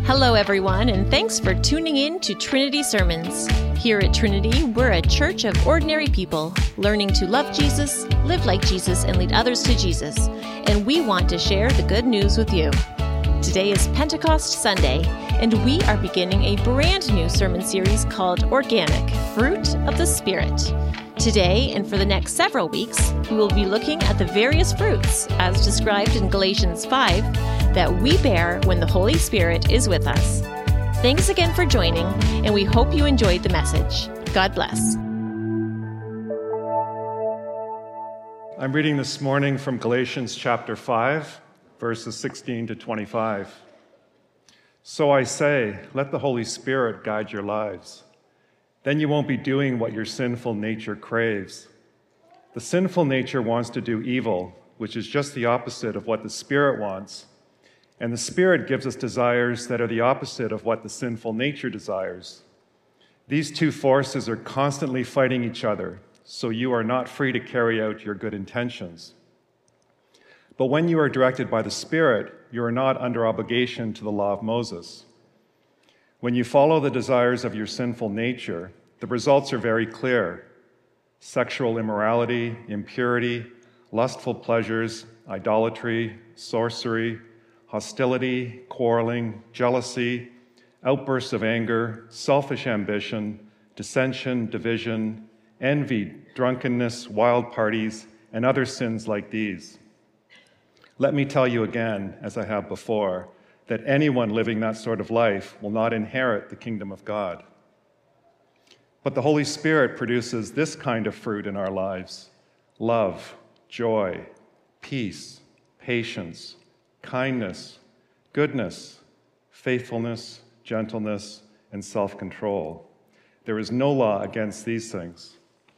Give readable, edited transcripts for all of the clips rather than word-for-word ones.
Hello, everyone, and thanks for tuning in to Trinity Sermons. Here at Trinity, we're a church of ordinary people, learning to love Jesus, live like Jesus, and lead others to Jesus. And we want to share the good news with you. Today is Pentecost Sunday, and we are beginning a brand new sermon series called Organic, Fruit of the Spirit. Today, and for the next several weeks, we will be looking at the various fruits, as described in Galatians 5, that we bear when the Holy Spirit is with us. Thanks again for joining, and we hope you enjoyed the message. God bless. I'm reading this morning from Galatians chapter 5, verses 16 to 25. So I say, let the Holy Spirit guide your lives. Then you won't be doing what your sinful nature craves. The sinful nature wants to do evil, which is just the opposite of what the Spirit wants. And the Spirit gives us desires that are the opposite of what the sinful nature desires. These two forces are constantly fighting each other, so you are not free to carry out your good intentions. But when you are directed by the Spirit, you are not under obligation to the law of Moses. When you follow the desires of your sinful nature, the results are very clear. Sexual immorality, impurity, lustful pleasures, idolatry, sorcery, hostility, quarreling, jealousy, outbursts of anger, selfish ambition, dissension, division, envy, drunkenness, wild parties, and other sins like these. Let me tell you again, as I have before, that anyone living that sort of life will not inherit the kingdom of God. But the Holy Spirit produces this kind of fruit in our lives: love, joy, peace, patience, kindness, goodness, faithfulness, gentleness, and self-control. There is no law against these things.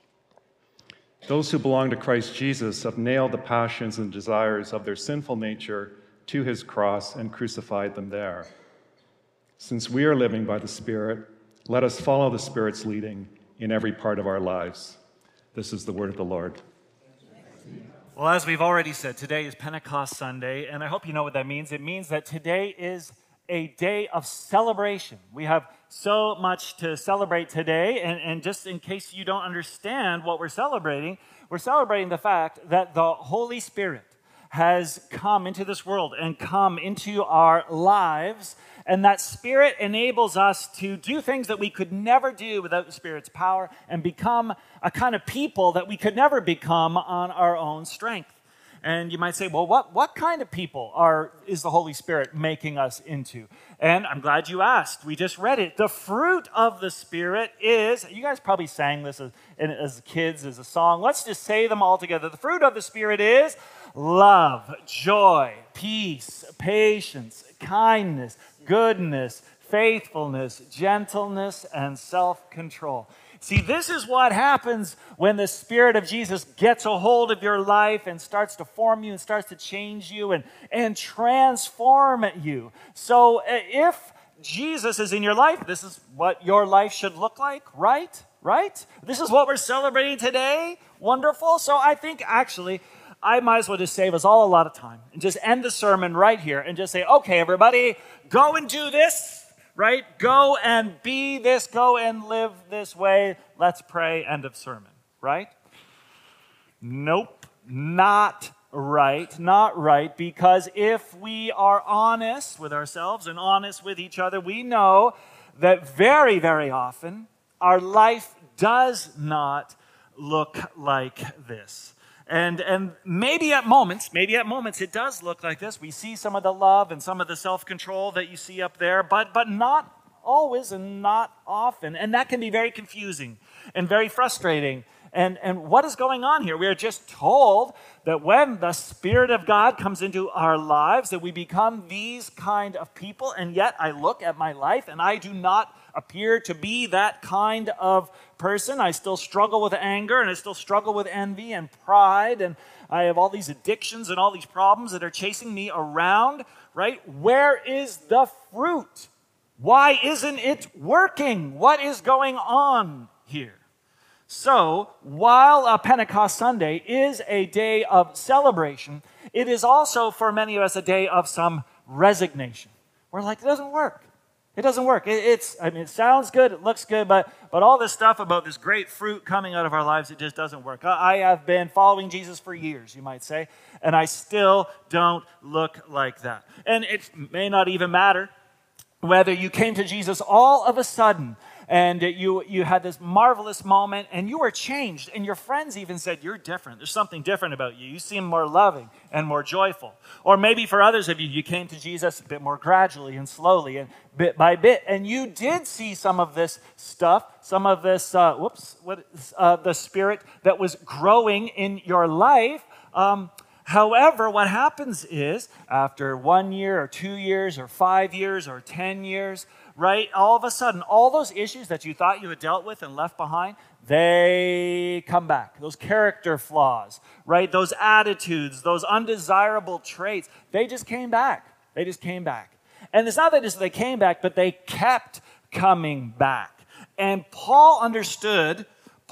Those who belong to Christ Jesus have nailed the passions and desires of their sinful nature to his cross and crucified them there. Since we are living by the Spirit, let us follow the Spirit's leading in every part of our lives. This is the word of the Lord. Well, as we've already said, today is Pentecost Sunday, and I hope you know what that means. It means that today is a day of celebration. We have so much to celebrate today, and just in case you don't understand what we're celebrating the fact that the Holy Spirit has come into this world and come into our lives, and that Spirit enables us to do things that we could never do without the Spirit's power and become a kind of people that we could never become on our own strength. And you might say, well, what kind of people is the Holy Spirit making us into? And I'm glad you asked. We just read it. The fruit of the Spirit is, you guys probably sang this as kids, as a song. Let's just say them all together. The fruit of the Spirit is love, joy, peace, patience, kindness, goodness, faithfulness, gentleness, and self-control. See, this is what happens when the Spirit of Jesus gets a hold of your life and starts to form you and starts to change you and transform you. So if Jesus is in your life, this is what your life should look like, right? Right? This is what we're celebrating today. Wonderful. So I think actually I might as well just save us all a lot of time and just end the sermon right here and just say, okay, everybody, go and do this, right? Go and be this, go and live this way. Let's pray, end of sermon, right? Nope, not right, because if we are honest with ourselves and honest with each other, we know that very, very often our life does not look like this. And maybe at moments it does look like this. We see some of the love and some of the self-control that you see up there, but not always and not often. And that can be very confusing and very frustrating. And what is going on here? We are just told that when the Spirit of God comes into our lives, that we become these kind of people. And yet I look at my life and I do not appear to be that kind of person. I still struggle with anger and I still struggle with envy and pride. And I have all these addictions and all these problems that are chasing me around, right? Where is the fruit? Why isn't it working? What is going on here? So, while Pentecost Sunday is a day of celebration, it is also for many of us a day of some resignation. We're like, it doesn't work. It doesn't work. It sounds good, it looks good, but all this stuff about this great fruit coming out of our lives, it just doesn't work. I have been following Jesus for years, you might say, and I still don't look like that. And it may not even matter whether you came to Jesus all of a sudden and you had this marvelous moment and you were changed and your friends even said, you're different. There's something different about you. You seem more loving and more joyful. Or maybe for others of you, you came to Jesus a bit more gradually and slowly and bit by bit. And you did see some of this stuff, some of this, the Spirit that was growing in your life. However, what happens is after 1 year or 2 years or 5 years or 10 years, right, all of a sudden, all those issues that you thought you had dealt with and left behind, they come back. Those character flaws, right, those attitudes, those undesirable traits, they just came back. They just came back. And it's not that just they came back, but they kept coming back. And Paul understood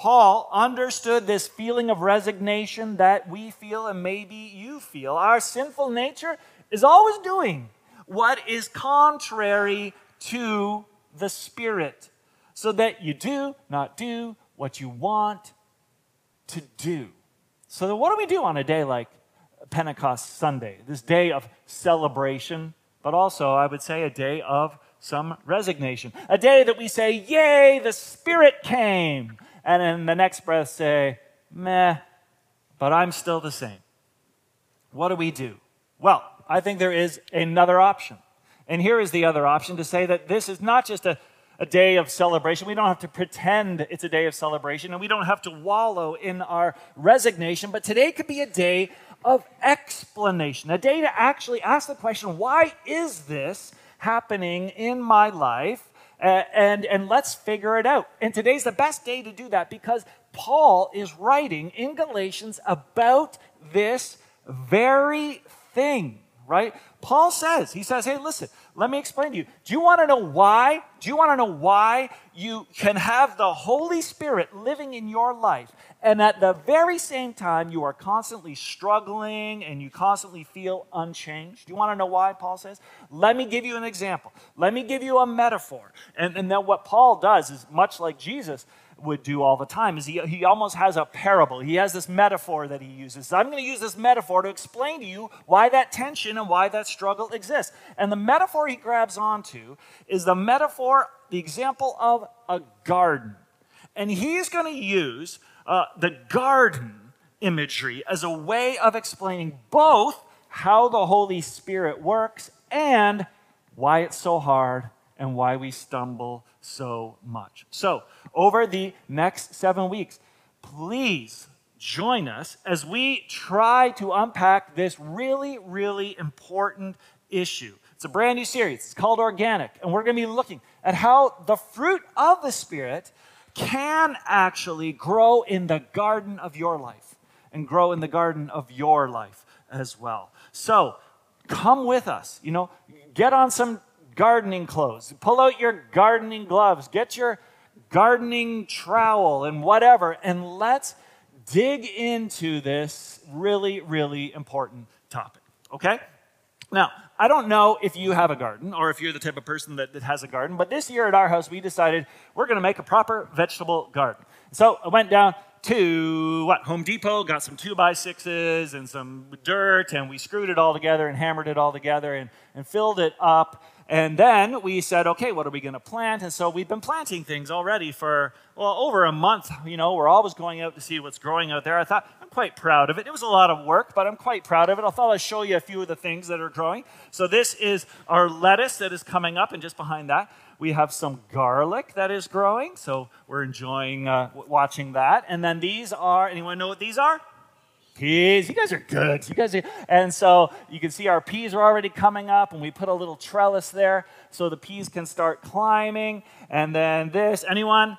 this feeling of resignation that we feel and maybe you feel. Our sinful nature is always doing what is contrary to the Spirit, so that you do not do what you want to do. So then what do we do on a day like Pentecost Sunday, this day of celebration, but also, I would say, a day of some resignation, a day that we say, yay, the Spirit came, and in the next breath say, meh, but I'm still the same. What do we do? Well, I think there is another option. And here is the other option, to say that this is not just a day of celebration. We don't have to pretend it's a day of celebration, and we don't have to wallow in our resignation, but today could be a day of explanation, a day to actually ask the question, why is this happening in my life? And let's figure it out. And today's the best day to do that because Paul is writing in Galatians about this very thing, right? Paul says, hey, listen, let me explain to you. Do you want to know why? Do you want to know why you can have the Holy Spirit living in your life, and at the very same time you are constantly struggling and you constantly feel unchanged? Do you want to know why, Paul says? Let me give you an example. Let me give you a metaphor. And then what Paul does is much like Jesus would do all the time, is he almost has a parable. He has this metaphor that he uses. So I'm going to use this metaphor to explain to you why that tension and why that struggle exists. And the metaphor he grabs onto is the example of a garden. And he's going to use the garden imagery as a way of explaining both how the Holy Spirit works and why it's so hard and why we stumble so much. So, over the next 7 weeks, please join us as we try to unpack this really, really important issue. It's a brand new series. It's called Organic, and we're going to be looking at how the fruit of the Spirit can actually grow in the garden of your life and grow in the garden of your life as well. So, come with us. Get on some gardening clothes. Pull out your gardening gloves. Get your gardening trowel and whatever, and let's dig into this really, really important topic, okay? Now, I don't know if you have a garden or if you're the type of person that has a garden, but this year at our house, we decided we're going to make a proper vegetable garden. So I went down to Home Depot, got some 2x6s and some dirt, and we screwed it all together and hammered it all together and filled it up. And then we said, okay, what are we going to plant? And so we've been planting things already for, over a month. We're always going out to see what's growing out there. I thought, I'm quite proud of it. It was a lot of work, but I'm quite proud of it. I thought I'd show you a few of the things that are growing. So this is our lettuce that is coming up, and just behind that, we have some garlic that is growing. So we're enjoying watching that. And then these are, anyone know what these are? Peas. You guys are good. And so you can see our peas are already coming up, and we put a little trellis there so the peas can start climbing. And then this, anyone?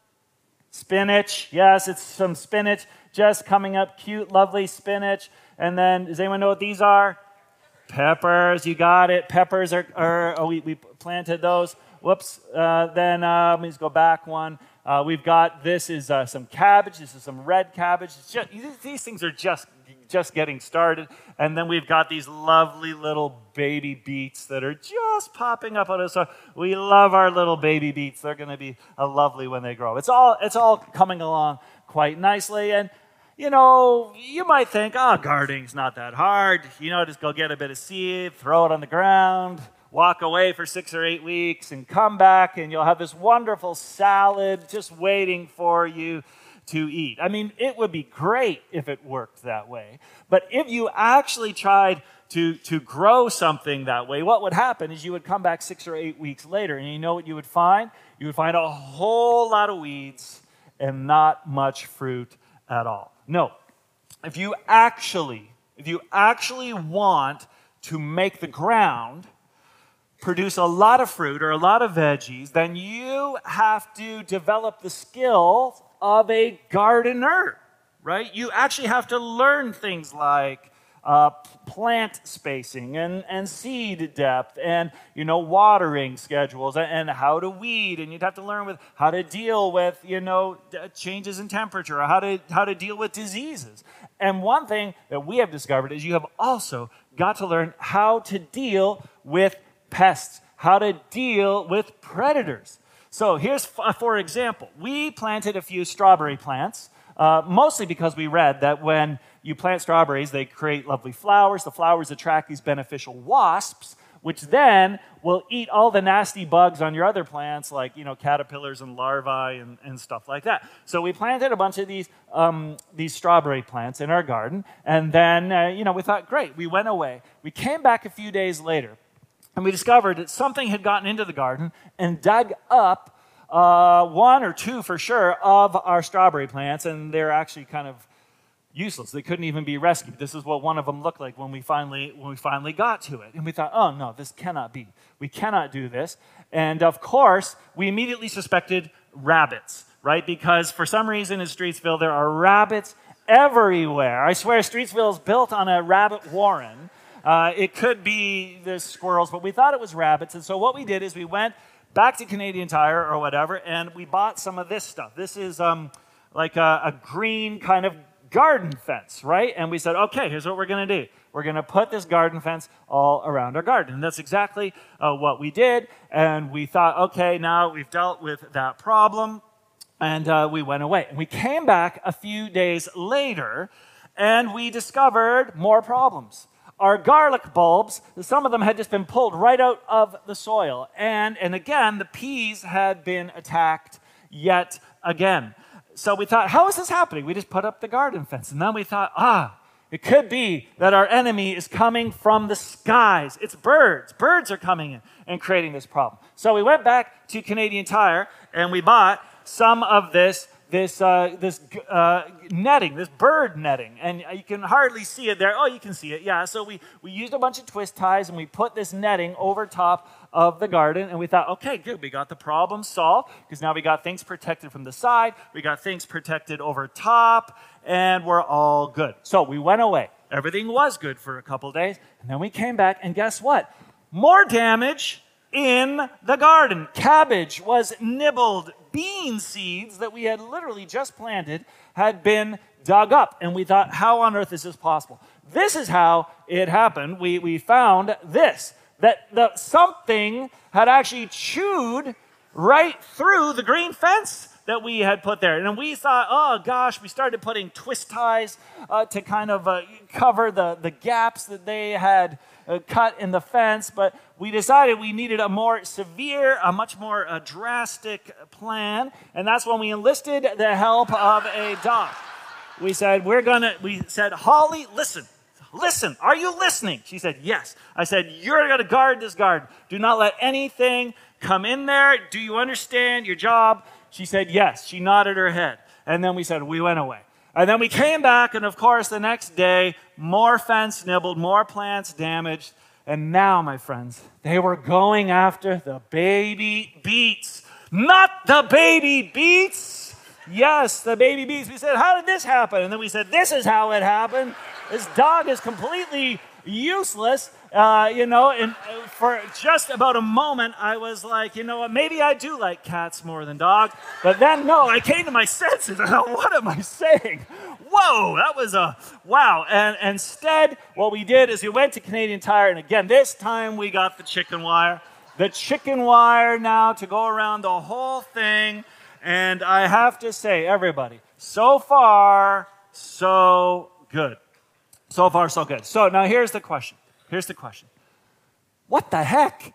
Spinach. Yes, it's some spinach just coming up. Cute, lovely spinach. And then, does anyone know what these are? Peppers. You got it. Peppers we planted those. Whoops. Then let me just go back one. We've got, this is some cabbage. This is some red cabbage. These things are just just getting started. And then we've got these lovely little baby beets that are just popping up out of the soil. We love our little baby beets. They're going to be lovely when they grow. It's all coming along quite nicely. And, you might think, gardening's not that hard. Just go get a bit of seed, throw it on the ground, walk away for 6 or 8 weeks, and come back, and you'll have this wonderful salad just waiting for you to eat. I mean, it would be great if it worked that way. But if you actually tried to grow something that way, what would happen is you would come back 6 or 8 weeks later, and you know what you would find? You would find a whole lot of weeds and not much fruit at all. No, if you actually want to make the ground produce a lot of fruit or a lot of veggies, then you have to develop the skill of a gardener, right? You actually have to learn things like plant spacing and seed depth and, watering schedules and how to weed. And you'd have to learn how to deal with, changes in temperature or how to deal with diseases. And one thing that we have discovered is you have also got to learn how to deal with pests, how to deal with predators. So here's, for example, we planted a few strawberry plants, mostly because we read that when you plant strawberries, they create lovely flowers. The flowers attract these beneficial wasps, which then will eat all the nasty bugs on your other plants, like caterpillars and larvae and stuff like that. So we planted a bunch of these strawberry plants in our garden, and then we thought, great. We went away. We came back a few days later. And we discovered that something had gotten into the garden and dug up 1 or 2 for sure of our strawberry plants, and they're actually kind of useless. They couldn't even be rescued. This is what one of them looked like when we finally got to it. And we thought, oh no, this cannot be. We cannot do this. And of course, we immediately suspected rabbits, right? Because for some reason in Streetsville there are rabbits everywhere. I swear Streetsville is built on a rabbit warren. It could be the squirrels, but we thought it was rabbits. And so what we did is we went back to Canadian Tire or whatever, and we bought some of this stuff. This is like a green kind of garden fence, right? And we said, okay, here's what we're going to do. We're going to put this garden fence all around our garden. And that's exactly what we did. And we thought, okay, now we've dealt with that problem. And we went away. And we came back a few days later, and we discovered more problems. Our garlic bulbs, some of them had just been pulled right out of the soil. And again, the peas had been attacked yet again. So we thought, how is this happening? We just put up the garden fence. And then we thought, it could be that our enemy is coming from the skies. It's birds. Birds are coming in and creating this problem. So we went back to Canadian Tire and we bought some of this netting, this bird netting, and you can hardly see it there. Oh, you can see it, yeah. So we used a bunch of twist ties, and we put this netting over top of the garden, and we thought, okay, good, we got the problem solved, because now we got things protected from the side, we got things protected over top, and we're all good. So we went away. Everything was good for a couple days, and then we came back, and guess what? More damage in the garden. Cabbage was nibbled. Bean seeds that we had literally just planted had been dug up. And we thought, how on earth is this possible? This is how it happened. We found this, that something had actually chewed right through the green fence that we had put there. And we thought, oh gosh, we started putting twist ties to kind of cover the gaps that they had cut in the fence, but we decided we needed a more severe, a much more drastic plan, and that's when we enlisted the help of a doc. We said, Holly, listen, are you listening? She said, yes. I said, you're going to guard this garden. Do not let anything come in there. Do you understand your job? She said, yes. She nodded her head. And then we went away. And then we came back, and of course, the next day, more fence nibbled, more plants damaged. And now, my friends, they were going after the baby beets. Not the baby beets. Yes, the baby beets. We said, how did this happen? And then we said, this is how it happened. This dog is completely useless. And for just about a moment, I was like, you know what, maybe I do like cats more than dogs. But then, no, I came to my senses. I thought, what am I saying? whoa, that was a wow. And instead, what we did is we went to Canadian Tire, and again, this time we got the chicken wire. The chicken wire now to go around the whole thing. And I have to say, everybody, so far, so good. So far, so good. So now here's the question. What the heck?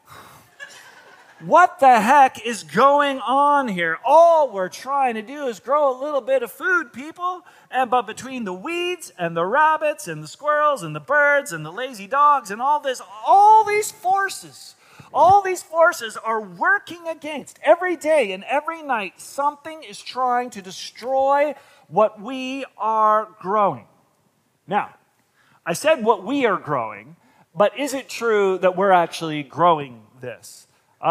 What the heck is going on here? All we're trying to do is grow a little bit of food, people. But between the weeds and the rabbits and the squirrels and the birds and the lazy dogs and all these forces are working against. Every day and every night, something is trying to destroy what we are growing. Now, I said what we are growing, but is it true that we're actually growing this?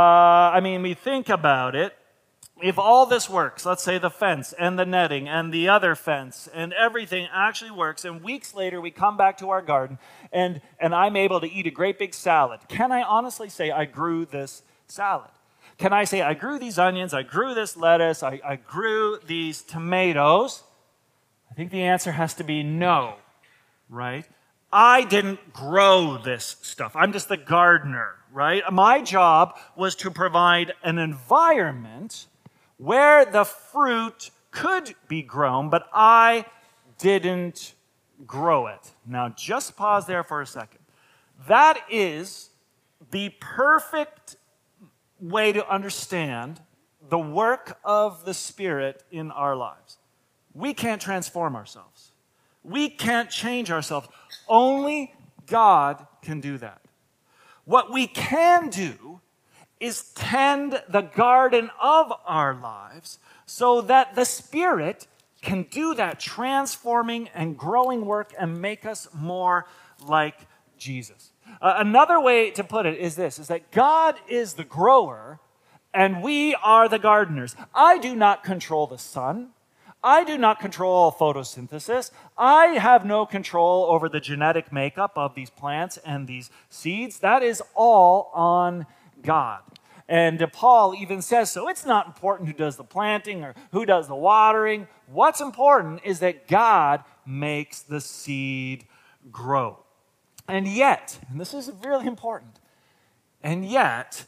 We think about it. If all this works, let's say the fence and the netting and the other fence and everything actually works, and weeks later we come back to our garden and I'm able to eat a great big salad, can I honestly say I grew this salad? Can I say I grew these onions, I grew this lettuce, I grew these tomatoes? I think the answer has to be no, right? I didn't grow this stuff. I'm just the gardener, right? My job was to provide an environment where the fruit could be grown, but I didn't grow it. Now, just pause there for a second. That is the perfect way to understand the work of the Spirit in our lives. We can't transform ourselves. We can't change ourselves. Only God can do that. What we can do is tend the garden of our lives so that the Spirit can do that transforming and growing work and make us more like Jesus. Another way to put it is this, is that God is the grower and we are the gardeners. I do not control the sun. I do not control photosynthesis. I have no control over the genetic makeup of these plants and these seeds. That is all on God. And Paul even says so. It's not important who does the planting or who does the watering. What's important is that God makes the seed grow. And yet, and this is really important, and yet,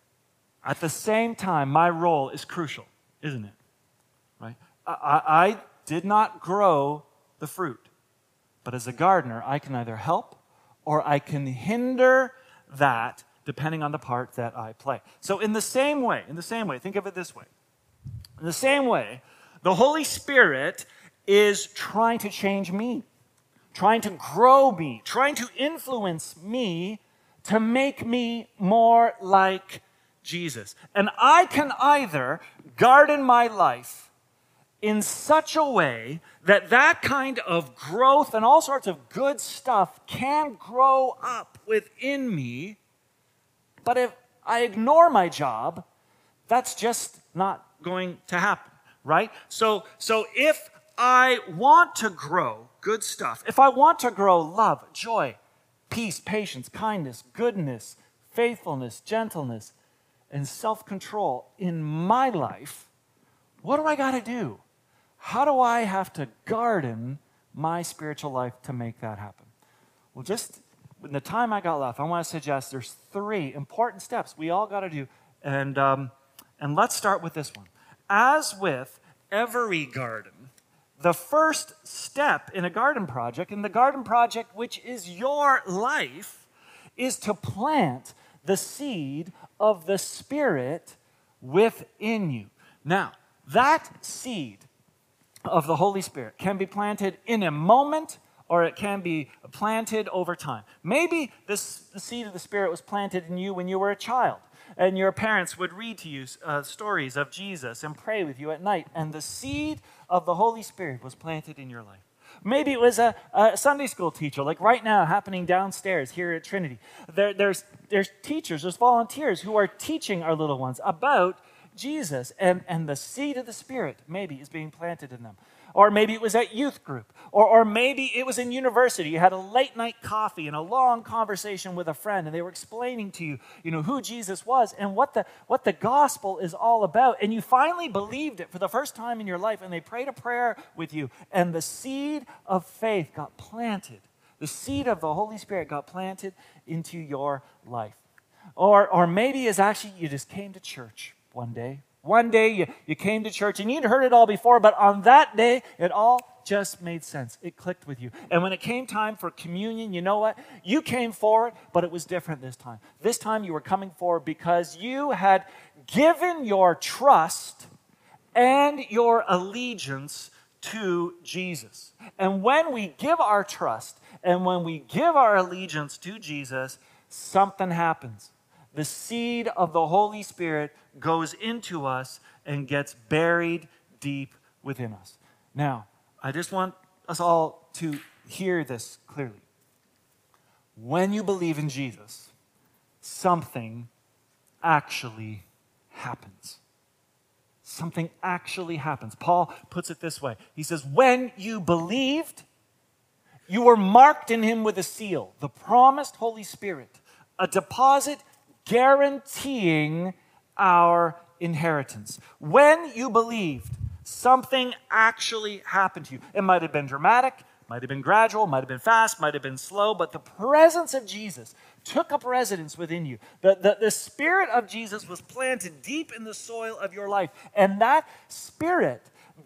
at the same time, my role is crucial, isn't it? Right? I did not grow the fruit, but as a gardener, I can either help or I can hinder that depending on the part that I play. So in the same way, think of it this way. In the same way, the Holy Spirit is trying to change me, trying to grow me, trying to influence me to make me more like Jesus. And I can either garden my life in such a way that that kind of growth and all sorts of good stuff can grow up within me, but if I ignore my job, that's just not going to happen, right? So if I want to grow good stuff, if I want to grow love, joy, peace, patience, kindness, goodness, faithfulness, gentleness, and self-control in my life, what do I got to do? How do I have to garden my spiritual life to make that happen? Well, just in the time I got left, I want to suggest there's 3 important steps we all got to do. And let's start with this one. As with every garden, the first step in a garden project, which is your life, is to plant the seed of the Spirit within you. Now, that seed of the Holy Spirit can be planted in a moment, or it can be planted over time. Maybe the seed of the Spirit was planted in you when you were a child, and your parents would read to you stories of Jesus and pray with you at night, and the seed of the Holy Spirit was planted in your life. Maybe it was a Sunday school teacher, like right now happening downstairs here at Trinity. There's teachers, there's volunteers who are teaching our little ones about Jesus, and the seed of the Spirit maybe is being planted in them. Or maybe it was at youth group. Or maybe it was in university. You had a late night coffee and a long conversation with a friend, and they were explaining to you, who Jesus was and what the gospel is all about. And you finally believed it for the first time in your life, and they prayed a prayer with you, and the seed of faith got planted. The seed of the Holy Spirit got planted into your life. Or maybe it's actually you just came to church one day. One day you came to church and you'd heard it all before, but on that day, it all just made sense. It clicked with you. And when it came time for communion, you know what? You came forward, but it was different this time. This time you were coming forward because you had given your trust and your allegiance to Jesus. And when we give our trust and when we give our allegiance to Jesus, something happens. The seed of the Holy Spirit goes into us and gets buried deep within us. Now, I just want us all to hear this clearly. When you believe in Jesus, something actually happens. Something actually happens. Paul puts it this way. He says, when you believed, you were marked in him with a seal, the promised Holy Spirit, a deposit guaranteeing our inheritance. When you believed, something actually happened to you. It might have been dramatic, might have been gradual, might have been fast, might have been slow, but the presence of Jesus took up residence within you. The Spirit of Jesus was planted deep in the soil of your life, and that Spirit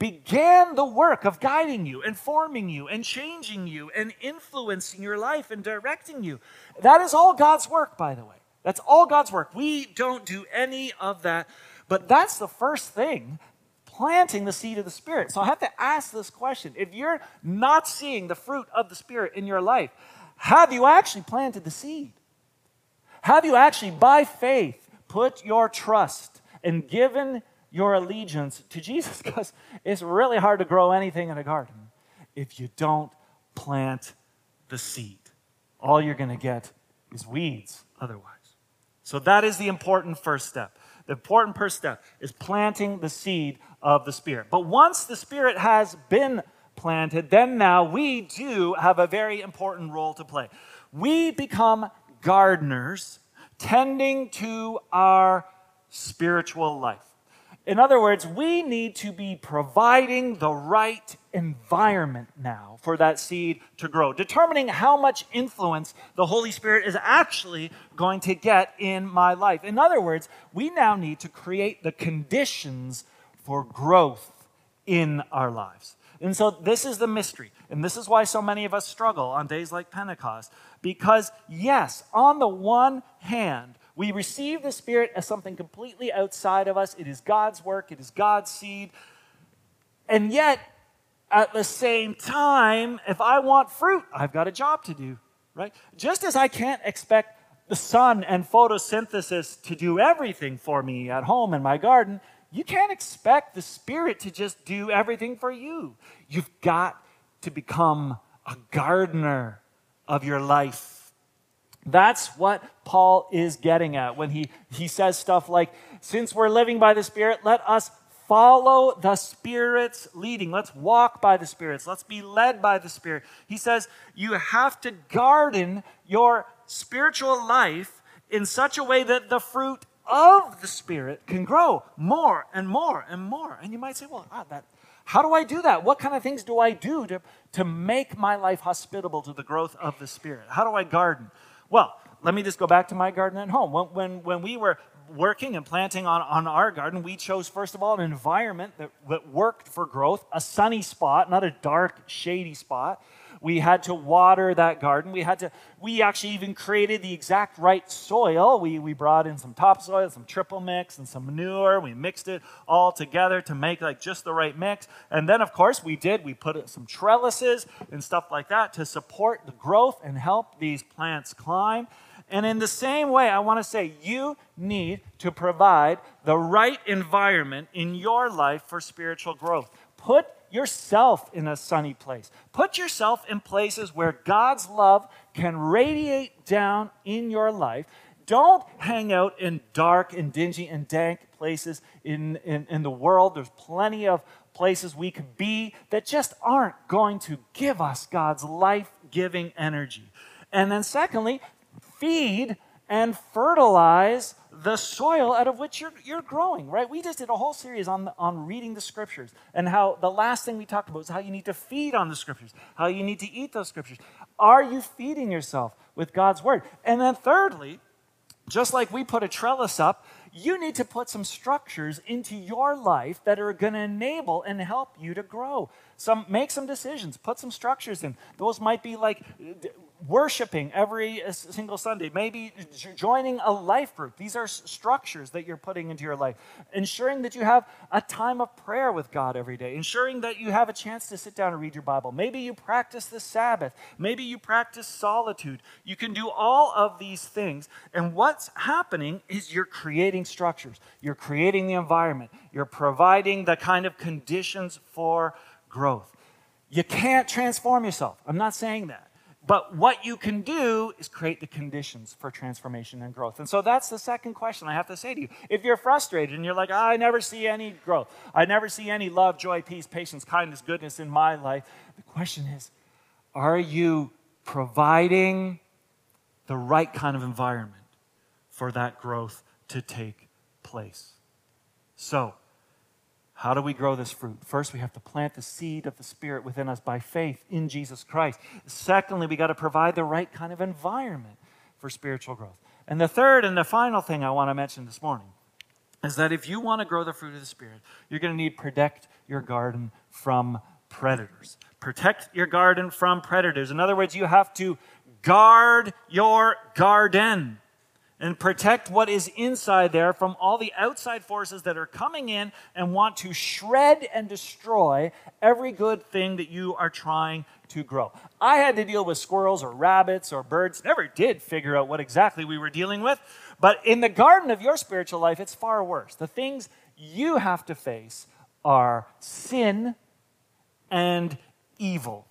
began the work of guiding you and forming you and changing you and influencing your life and directing you. That is all God's work, by the way. That's all God's work. We don't do any of that, but that's the first thing, planting the seed of the Spirit. So I have to ask this question. If you're not seeing the fruit of the Spirit in your life, have you actually planted the seed? Have you actually, by faith, put your trust and given your allegiance to Jesus? Because it's really hard to grow anything in a garden if you don't plant the seed. All you're going to get is weeds otherwise. So that is the important first step. The important first step is planting the seed of the Spirit. But once the Spirit has been planted, then now we do have a very important role to play. We become gardeners tending to our spiritual life. In other words, we need to be providing the right environment now for that seed to grow, determining how much influence the Holy Spirit is actually going to get in my life. In other words, we now need to create the conditions for growth in our lives. And so this is the mystery, and this is why so many of us struggle on days like Pentecost, because yes, on the one hand, we receive the Spirit as something completely outside of us. It is God's work. It is God's seed. And yet, at the same time, if I want fruit, I've got a job to do, right? Just as I can't expect the sun and photosynthesis to do everything for me at home in my garden, you can't expect the Spirit to just do everything for you. You've got to become a gardener of your life. That's what Paul is getting at when he says stuff like, since we're living by the Spirit, let us follow the Spirit's leading. Let's walk by the Spirit. Let's be led by the Spirit. He says you have to garden your spiritual life in such a way that the fruit of the Spirit can grow more and more and more. And you might say, well, how do I do that? What kind of things do I do to make my life hospitable to the growth of the Spirit? How do I garden? Well, let me just go back to my garden at home. When we were working and planting on our garden, we chose, first of all, an environment that worked for growth, a sunny spot, not a dark, shady spot. We had to water that garden. We actually even created the exact right soil. We brought in some topsoil, some triple mix, and some manure. We mixed it all together to make just the right mix. And then, of course, we put some trellises and stuff like that to support the growth and help these plants climb. And in the same way, I want to say you need to provide the right environment in your life for spiritual growth. Put yourself in a sunny place. Put yourself in places where God's love can radiate down in your life. Don't hang out in dark and dingy and dank places in the world. There's plenty of places we could be that just aren't going to give us God's life-giving energy. And then secondly, feed and fertilize the soil out of which you're growing, right? We just did a whole series on reading the scriptures, and how the last thing we talked about was how you need to feed on the scriptures, how you need to eat those scriptures. Are you feeding yourself with God's word? And then thirdly, just like we put a trellis up, you need to put some structures into your life that are going to enable and help you to grow. Make some decisions, put some structures in. Those might be like worshiping every single Sunday, maybe joining a life group. These are structures that you're putting into your life. Ensuring that you have a time of prayer with God every day. Ensuring that you have a chance to sit down and read your Bible. Maybe you practice the Sabbath. Maybe you practice solitude. You can do all of these things. And what's happening is you're creating structures. You're creating the environment. You're providing the kind of conditions for growth. You can't transform yourself. I'm not saying that. But what you can do is create the conditions for transformation and growth. And so that's the second question I have to say to you. If you're frustrated and you're like, I never see any growth, I never see any love, joy, peace, patience, kindness, goodness in my life, the question is, are you providing the right kind of environment for that growth to take place? So, how do we grow this fruit? First, we have to plant the seed of the Spirit within us by faith in Jesus Christ. Secondly, we got to provide the right kind of environment for spiritual growth. And the third and the final thing I want to mention this morning is that if you want to grow the fruit of the Spirit, you're going to need to protect your garden from predators. Protect your garden from predators. In other words, you have to guard your garden and protect what is inside there from all the outside forces that are coming in and want to shred and destroy every good thing that you are trying to grow. I had to deal with squirrels or rabbits or birds. Never did figure out what exactly we were dealing with. But in the garden of your spiritual life, it's far worse. The things you have to face are sin and evil.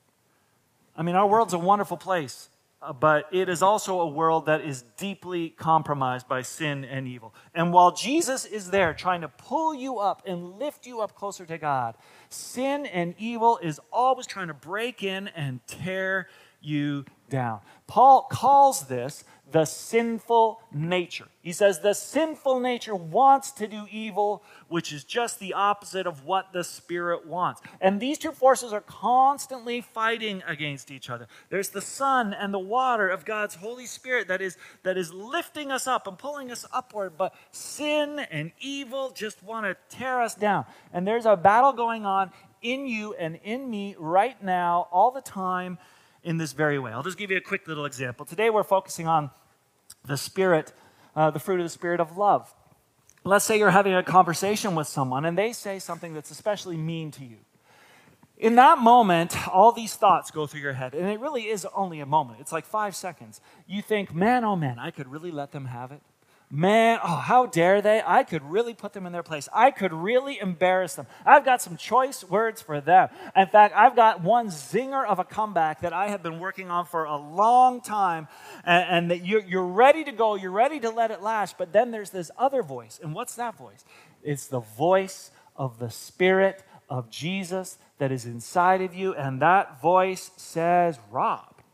I mean, our world's a wonderful place. But it is also a world that is deeply compromised by sin and evil. And while Jesus is there trying to pull you up and lift you up closer to God, sin and evil is always trying to break in and tear you down. Paul calls this the sinful nature. He says the sinful nature wants to do evil, which is just the opposite of what the Spirit wants. And these two forces are constantly fighting against each other. There's the sun and the water of God's Holy Spirit that is lifting us up and pulling us upward, but sin and evil just want to tear us down. And there's a battle going on in you and in me right now, all the time, in this very way. I'll just give you a quick little example. Today we're focusing on the Spirit, the fruit of the Spirit of love. Let's say you're having a conversation with someone and they say something that's especially mean to you. In that moment, all these thoughts go through your head, and it really is only a moment. It's like 5 seconds. You think, man, oh man, I could really let them have it. Man, oh, how dare they? I could really put them in their place. I could really embarrass them. I've got some choice words for them. In fact, I've got one zinger of a comeback that I have been working on for a long time, and that you're ready to go, you're ready to let it lash, but then there's this other voice. And what's that voice? It's the voice of the Spirit of Jesus that is inside of you, and that voice says, Rob,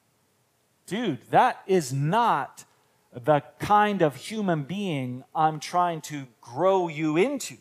dude, that is not the kind of human being I'm trying to grow you into.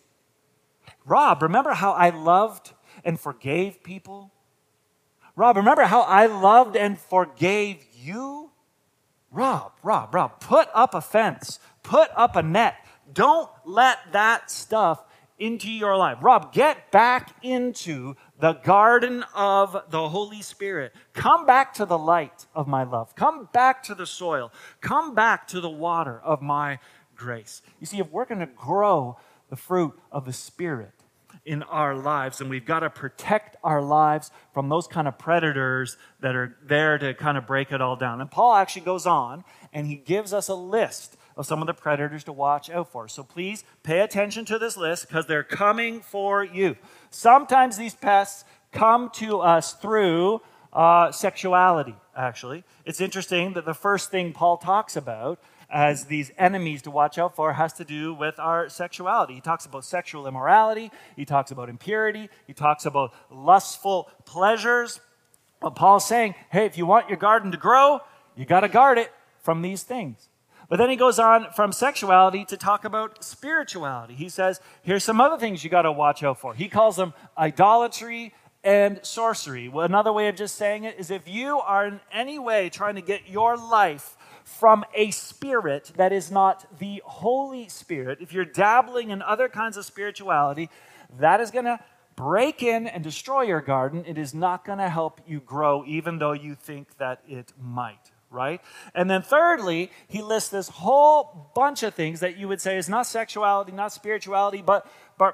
Rob, remember how I loved and forgave people? Rob, remember how I loved and forgave you? Rob, put up a fence. Put up a net. Don't let that stuff into your life. Rob, get back into the garden of the Holy Spirit. Come back to the light of my love. Come back to the soil. Come back to the water of my grace. You see, if we're going to grow the fruit of the Spirit in our lives, and we've got to protect our lives from those kind of predators that are there to kind of break it all down. And Paul actually goes on, and he gives us a list of some of the predators to watch out for. So please pay attention to this list because they're coming for you. Sometimes these pests come to us through sexuality. actually. It's interesting that the first thing Paul talks about as these enemies to watch out for has to do with our sexuality. He talks about sexual immorality. He talks about impurity. He talks about lustful pleasures. But Paul's saying, hey, if you want your garden to grow, you got to guard it from these things. But then he goes on from sexuality to talk about spirituality. He says, here's some other things you got to watch out for. He calls them idolatry and sorcery. Well, another way of just saying it is if you are in any way trying to get your life from a spirit that is not the Holy Spirit, if you're dabbling in other kinds of spirituality, that is going to break in and destroy your garden. It is not going to help you grow, even though you think that it might, right? And then thirdly, he lists this whole bunch of things that you would say is not sexuality, not spirituality, but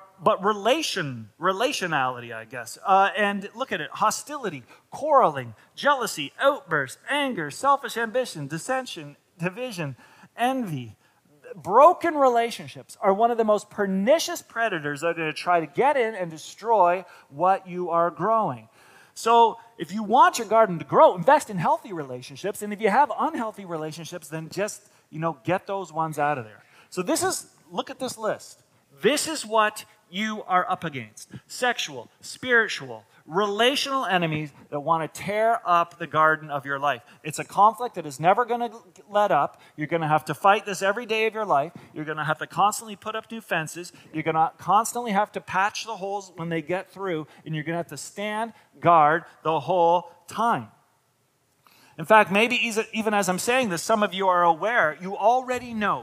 relationality, I guess. And look at it: hostility, quarreling, jealousy, outbursts, anger, selfish ambition, dissension, division, envy. Broken relationships are one of the most pernicious predators that are going to try to get in and destroy what you are growing. So if you want your garden to grow, invest in healthy relationships. And if you have unhealthy relationships, then just, get those ones out of there. So look at this list. This is what you are up against: sexual, spiritual, relational enemies that want to tear up the garden of your life. It's a conflict that is never going to let up. You're going to have to fight this every day of your life. You're going to have to constantly put up new fences. You're going to constantly have to patch the holes when they get through, and you're going to have to stand guard the whole time. In fact, maybe even as I'm saying this, some of you are aware, you already know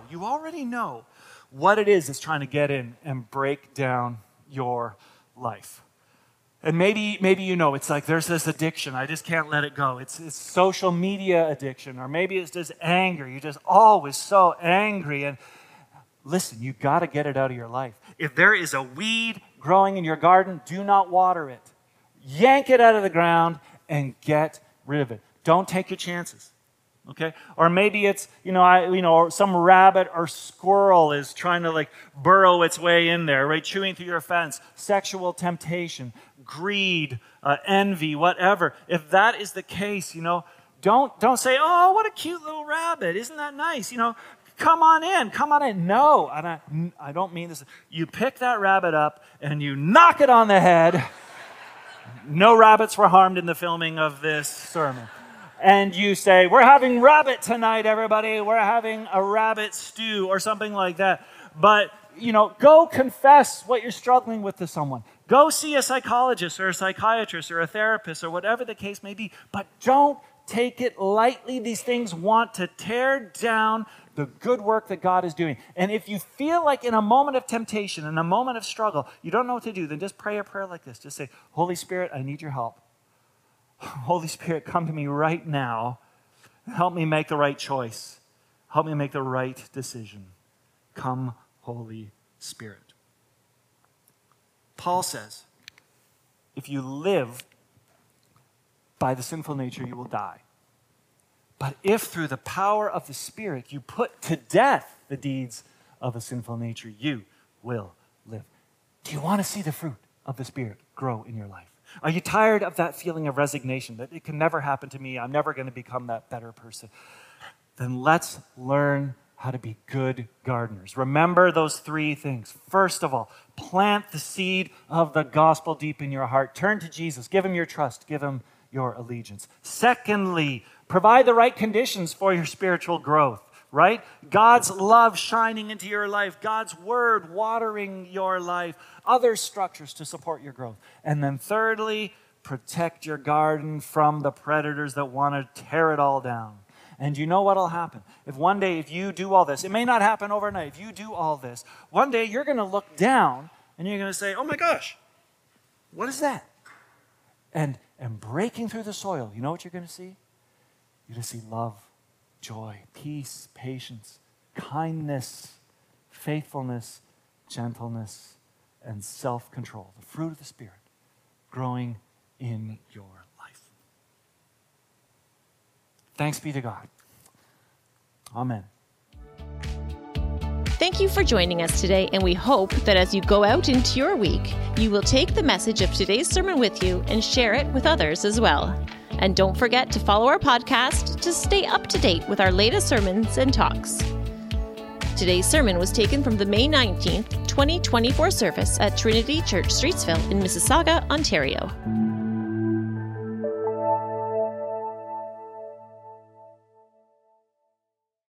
what it is that's trying to get in and break down your life. And maybe it's like there's this addiction. I just can't let it go. It's social media addiction. Or maybe it's just anger. You're just always so angry. And listen, you've got to get it out of your life. If there is a weed growing in your garden, do not water it. Yank it out of the ground and get rid of it. Don't take your chances. Okay? Or maybe it's, some rabbit or squirrel is trying to burrow its way in there, right? Chewing through your fence. Sexual temptation, greed, envy, whatever. If that is the case, don't say, oh, what a cute little rabbit. Isn't that nice? Come on in. No, and I don't mean this. You pick that rabbit up and you knock it on the head. No rabbits were harmed in the filming of this sermon. And you say, we're having rabbit tonight, everybody. We're having a rabbit stew or something like that. But, go confess what you're struggling with to someone. Go see a psychologist or a psychiatrist or a therapist or whatever the case may be. But don't take it lightly. These things want to tear down the good work that God is doing. And if you feel like in a moment of temptation, in a moment of struggle, you don't know what to do, then just pray a prayer like this. Just say, Holy Spirit, I need your help. Holy Spirit, come to me right now. Help me make the right choice. Help me make the right decision. Come, Holy Spirit. Paul says, if you live by the sinful nature, you will die. But if through the power of the Spirit you put to death the deeds of a sinful nature, you will live. Do you want to see the fruit of the Spirit grow in your life? Are you tired of that feeling of resignation, that it can never happen to me, I'm never going to become that better person? Then let's learn how to be good gardeners. Remember those three things. First of all, plant the seed of the gospel deep in your heart. Turn to Jesus. Give him your trust. Give him your allegiance. Secondly, provide the right conditions for your spiritual growth. Right? God's love shining into your life, God's word watering your life, other structures to support your growth. And then thirdly, protect your garden from the predators that want to tear it all down. And you know what will happen? If one day, if you do all this, it may not happen overnight. If you do all this, one day you're going to look down and you're going to say, oh my gosh, what is that? And breaking through the soil, you know what you're going to see? You're going to see love, joy, peace, patience, kindness, faithfulness, gentleness, and self-control. The fruit of the Spirit growing in your life. Thanks be to God. Amen. Thank you for joining us today, and we hope that as you go out into your week, you will take the message of today's sermon with you and share it with others as well. And don't forget to follow our podcast to stay up to date with our latest sermons and talks. Today's sermon was taken from the May 19th, 2024 service at Trinity Church, Streetsville in Mississauga, Ontario.